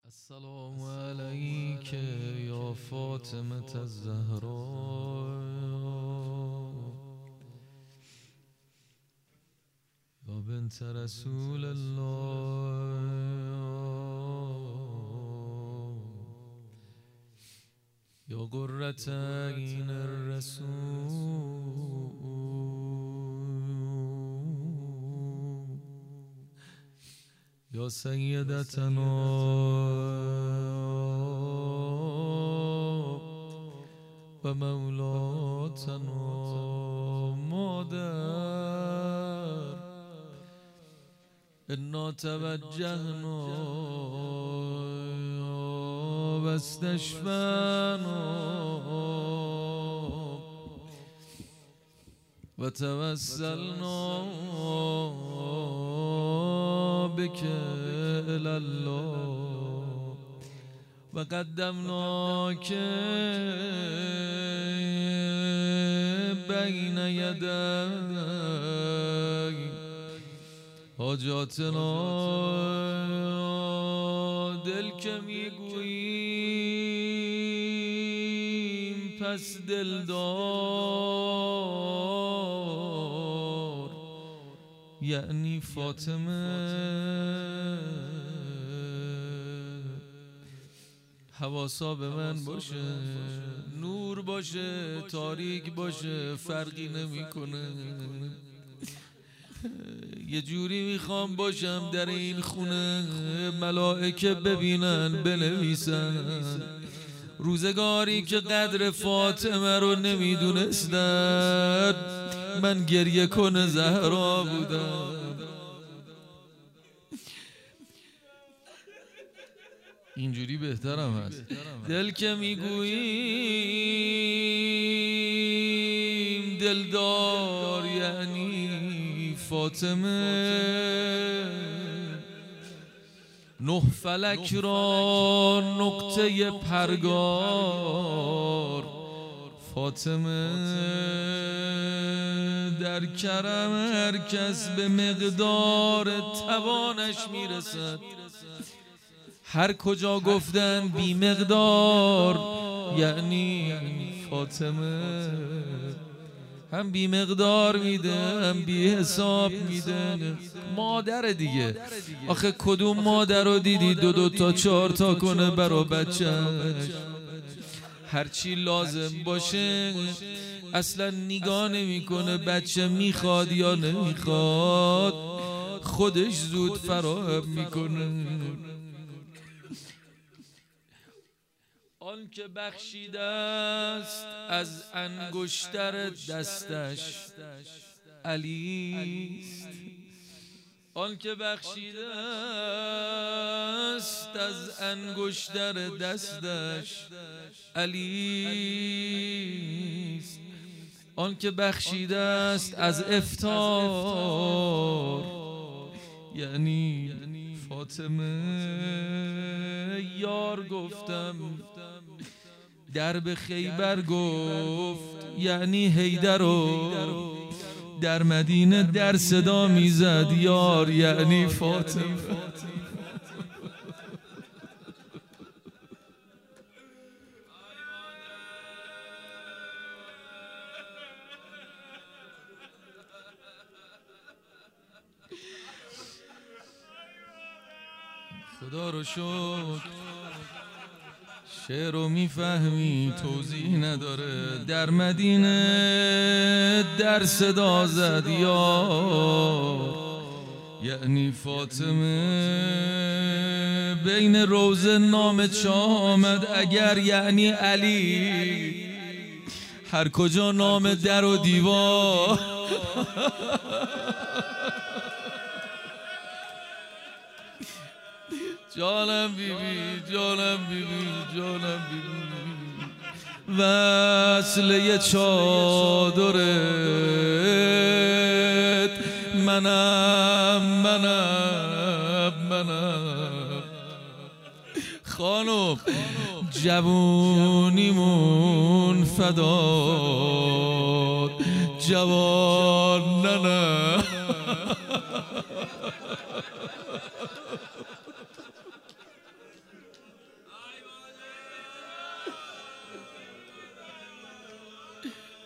السلام عليك يا فاطمة الزهراء يا بنت رسول الله يا قرة عين الرسول يا سيدتنا و مولاتنا مادر إنا توجهنا واستشفانا وتوسلنا بك إلى الله وقدمناك بين يدي حاجاتنا دل که میگوییم پس دلدار یعنی فاطمه حواسا به من باشه، نور باشه تاریک باشه فرقی نمیکنه. یه جوری میخوام باشم در این خونه ملائکه ببینن بنویسن روزگاری که قدر فاطمه رو نمیدونستن من گریه کن زهرا بودم. اینجوری بهترم هست. دل که میگوییم دلدار یعنی فاطمه نه فلک را نقطه پرگار فاطمه در کرم هر کس به مقدار توانش میرسد. هر کجا گفتن بی مقدار یعنی فاطمه هم بی مقدار میده هم بی حساب میده. مادر دیگه آخه کدوم مادر رو دیدی دو تا چهار تا کنه برا بچهش هرچی لازم باشه اصلا نگاه نمیکنه بچه میخواد یا نمیخواد خودش زود فراهم میکنه. آن که بخشیده است از انگشتر دستش علی است. آن که بخشیده است از انگشتر دستش علی است. آن که بخشیده است از افطار یعنی فاطمه. یار گفتم درب خیبر گفت یعنی حیدر رو در مدینه در صدا میزد یار یعنی فاطمه. خدا رو شکر شعر رو میفهمی توضیح نداره. در مدینه در صدا زد یار یعنی فاطمه. بین روزه نام شاه آمد اگر یعنی علی. هر کجا نام در و دیوار جانم بیبی جانم بیبی جانم بیبی وصله چادرت منم خانم جوونیمون فداد جوان نه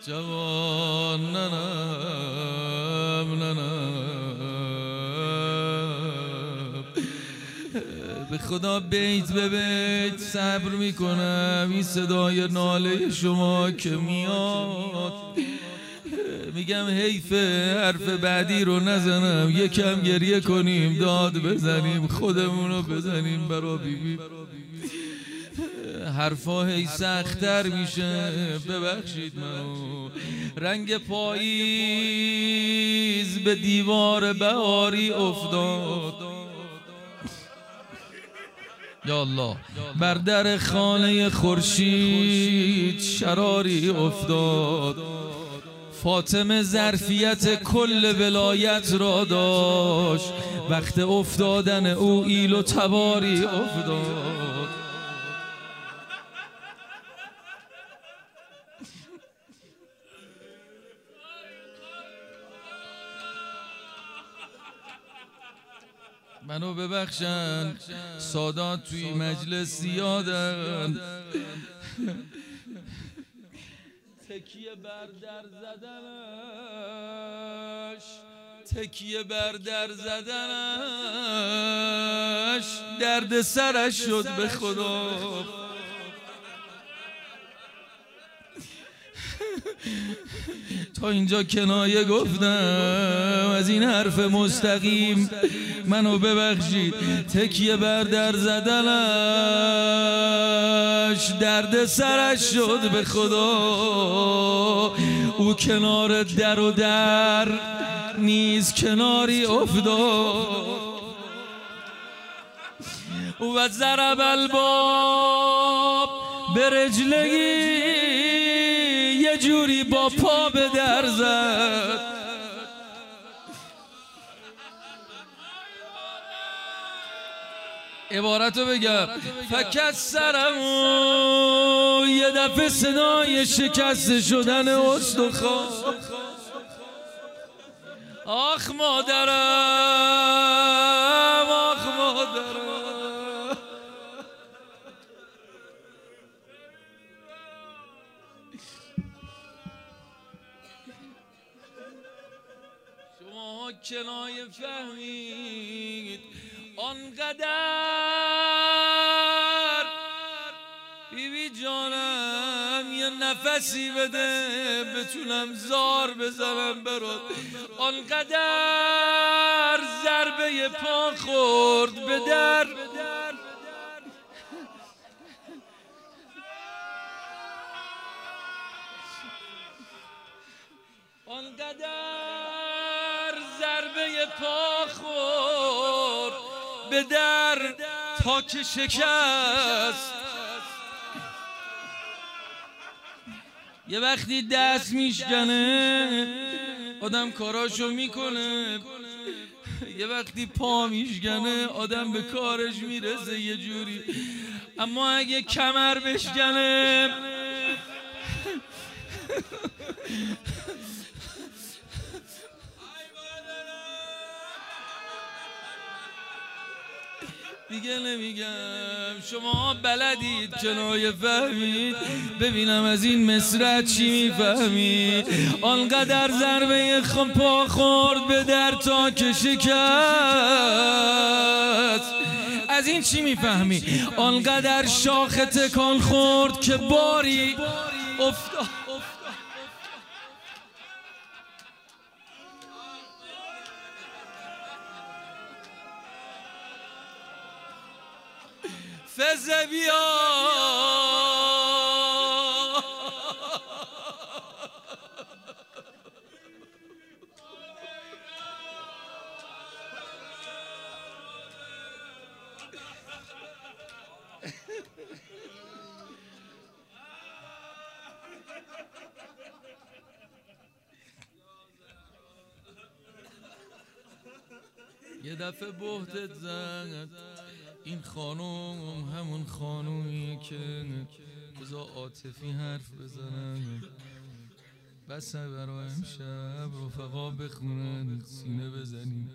جوان ننم به خدا بیت به بیت صبر میکنم این صدای ناله شما که میاد میگم حیفه حرف بعدی رو نزنم یکم گریه کنیم داد بزنیم خودمونو بزنیم برا بیبی حرفا هی سخت‌تر میشه ببخشید منو رنگ پاییز به دیوار بهاری افتاد یا الله بر در خانه خورشید شراری افتاد فاطمه ظرفیت کل ولایت را داشت وقت افتادن او ایل و تباری افتاد منو ببخشن سادات توی مجلس زیادن تکیه بر در زدنش تکیه بر در زدنش درد سرش شد به خدا تا اینجا کنایه گفتم از این حرف مستقیم منو ببخشید تکیه بر در زدنش درد سرش شد به خدا او کنار در و در نیز کناری افتاد و ضرب الباب به رجلگی یه جوری با پا به در زد عبارتو بگم فکسرمو یه دفعه صدای شکست شدن استخوان آخ مادرم آخ مادرم شما کنایه فهمید آنقدر بیبی جانم یه نفسی بده بتونم زار بزنم برات آنقدر ضربه پا خورد به در آنقدر ضربه پا خورد به در تا که شکست یه وقتی دست میشکنه آدم کاراشو میکنه یه وقتی پا میشکنه آدم به کارش میرسه یه جوری اما اگه کمر بشکنه دیگه نمیگم شما بلدید کنایه فهمید ببینم از این مصرع چی میفهمید آنقدر ضربه پا خورد به در تا که شکست از این چی میفهمی آنقدر شاخ تکان خورد که باری افتاد فزه بیا یه دفعه بهتت زد این خانوم همون خانومی که بذار عاطفی حرف بزنن بس برای امشب رفقا بخونن سینه بزنیم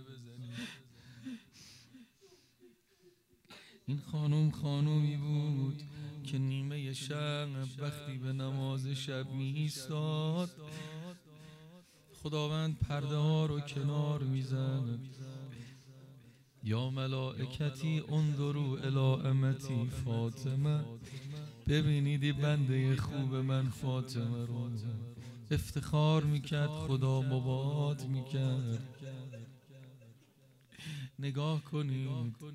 این خانومی بود که نیمه شب وقتی به نماز شب می ایستاد، خداوند پرده ها رو کنار میزد. یا ملائکتی انظروا الی امتی فاطمه، ببینیدی بنده خوب من فاطمه رو. افتخار میکرد، خدا مباد میکرد. نگاه کنید،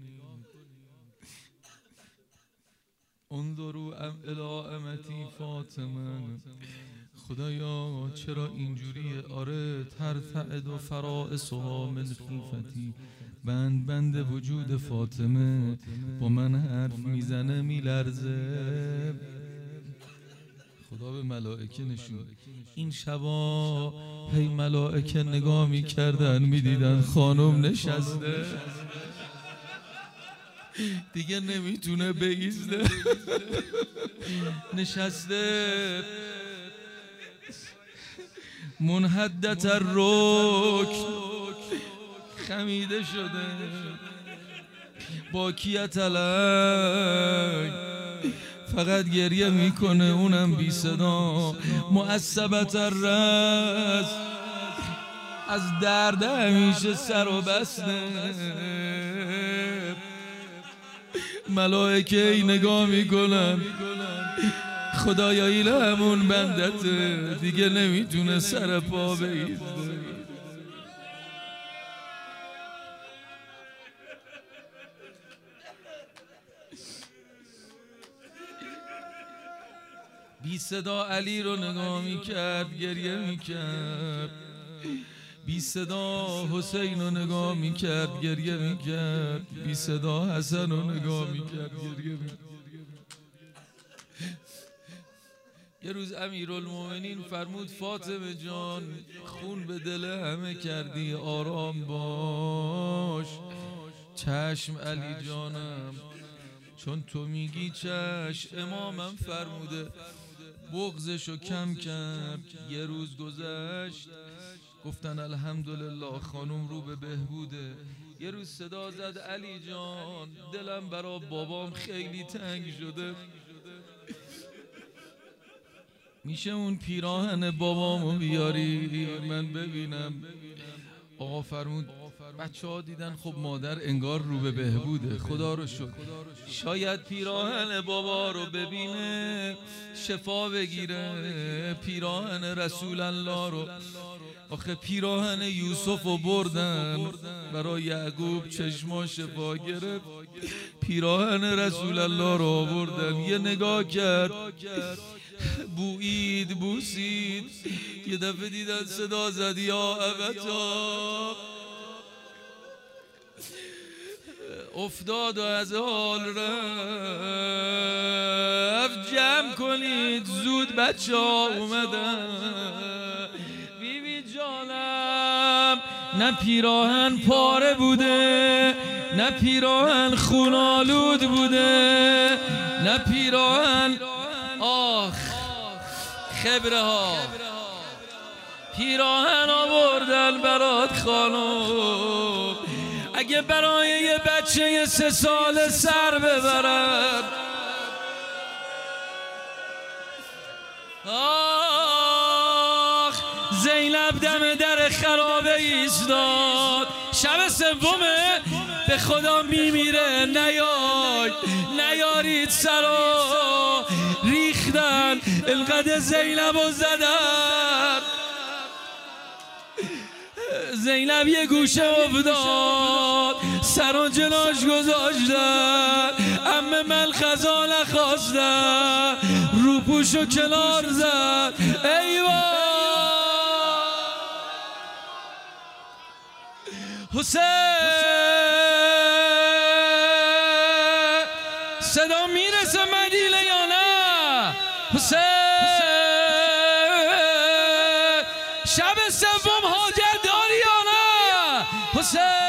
انظروا الی امتی فاطمه. خدایا چرا اینجوریه؟ آره، ترتعد و فرائصها من خیفتی، بند وجود فاطمه با من حرف میزنه میلرزه. خدا به ملائکه نشون. این شبا هی ملائکه نگاه میکردن، میدیدن خانم نشسته دیگه نمیتونه بایسته، نشسته منحدت الرکن، خمیده شده، باکیت علی، فقط گریه میکنه، اونم بی صدا. معصبت الرأس، از درد همیشه سر و بسته. ملائکه ای نگاه میکنن، خدایا این همون بندته، دیگه نمیتونه سر پا بایسته. بی صدا علی رو نگاه میکرد، گریه میکرد. بی صدا حسین رو نگاه میکرد، گریه میکرد. بی صدا حسن رو نگاه میکرد، گریه میکرد. یه روز امیرالمومنین فرمود فاطمه جان، خون به دل همه کردی، آرام باش. چشم علی جانم، چون تو میگی چشم. امامم فرموده بغضشو کم کرد. یه روز گذشت، گفتن الحمدلله خانم رو به بهبوده. یه روز صدا زد علی جان، دلم برا بابام خیلی تنگ شده، میشه اون پیراهن بابامو بیاری من ببینم؟ آقا فرمود بچه ها دیدن خب مادر انگار رو به بهبوده، خدا رو شکر، شاید پیراهن بابا رو ببینه شفا بگیره. پیراهن رسول الله رو، آخه پیراهن یوسف رو بردن برای یعقوب، چشما شفا گرفت. پیراهن رسول الله رو آوردن، یه نگاه کرد، بویید، بوسید. یه دفعه دیدن صدا زد یا ابتا، افتاد و از حال رفت. جمع کنید زود بچه ها اومدن. بیبی جانم نه پیراهن پاره بوده، نه پیراهن خونالود بوده، نه پیراهن آخ خبره ها، پیراهن آوردن برات خانم. اگه برای یه بچه 3 ساله سر ببرن، آخ زینب دم در خرابه ایستاد. شب سومه به خدا میمیره، نیارید سرا ریختن، القدر زینب رو زدن. زینب یه گوشه افتاد، سر جلاش گذاشتن، عمه من خزا نخواستن، رو پوشو کنار زد. ایوا حسین، صدا میرسه مدینه یا نه؟ حسین شب سوم حاجت داری یا نه؟ حسین